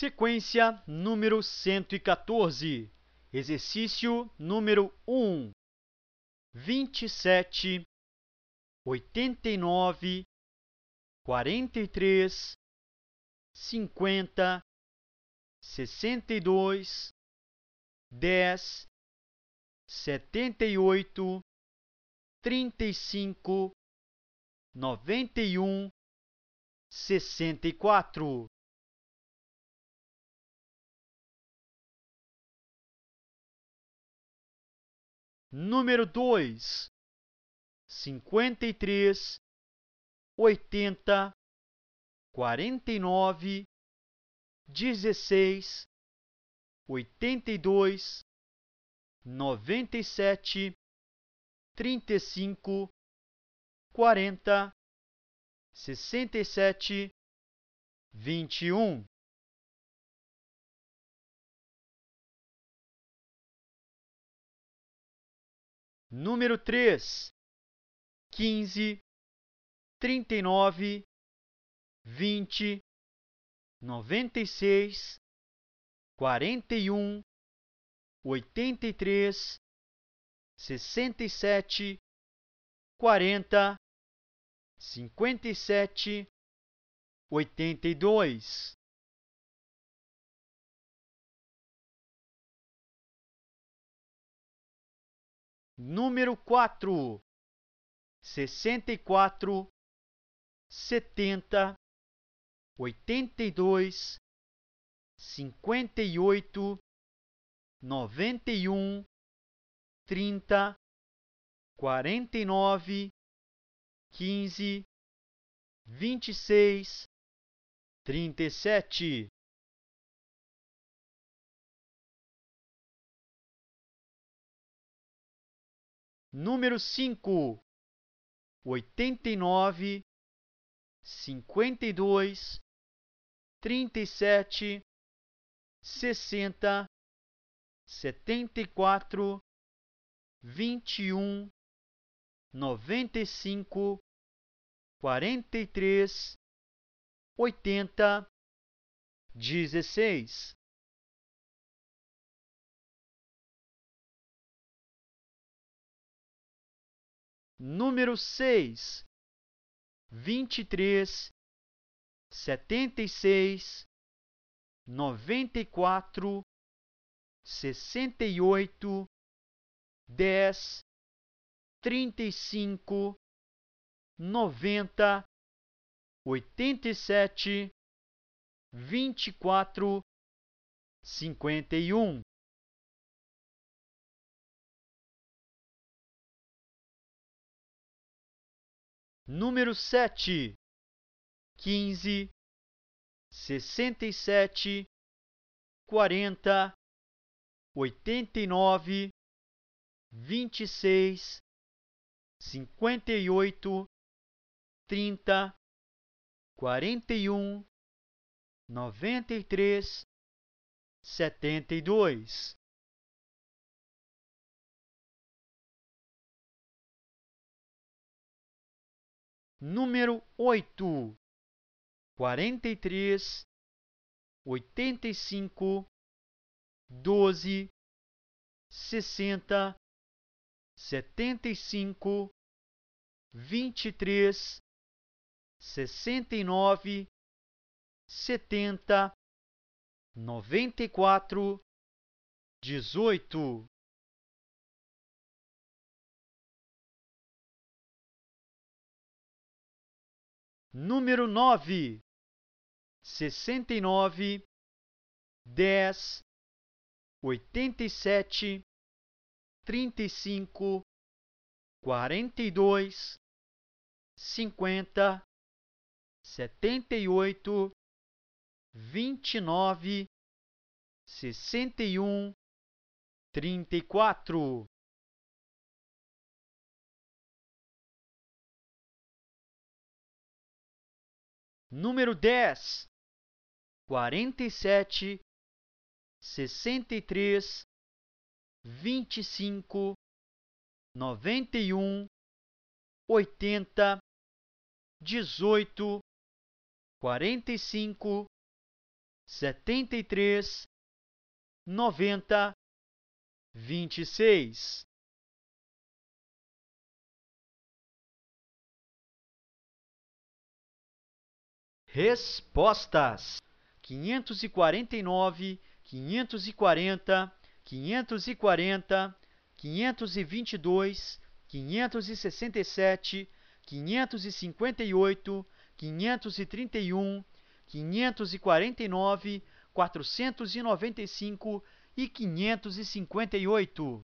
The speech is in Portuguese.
Sequência número 114, exercício número 1, 27, 89, 43, 50, 62, 10, 78, 35, 91, 64. Número 2, 53, 80, 49, 16, 82, 97, 35, 40, 67, 21. Número 3, 15, 39, 20, 96, 41, 83, 67, 40, 57, 82. Número 4, 64, 70, 82, 58, 91, 30, 49, 15, 26, 37. Número 5, 89, 52, 37, 60, 74, 21, 95, 43, 80, 16. Número 6, 23, 76, 94, 68, 10, 35, 90, 87, 24, 51. Número 7, 15, 67, 40, 89, 26, 58, 30, 41, 93, 72. Número 8, 43, 85, 12, 60, 75, 23, 69, 70, 94, 18. Número 9, 69, 10, 87, 35, 42, 50, 78, 29, 61, 34. Número 10, 47, 63, 25, 91, 80, 18, 45, 73, 90, 26. Respostas: 549, 540, 540, 522, 567, 558, 531, 549, 495 e 558.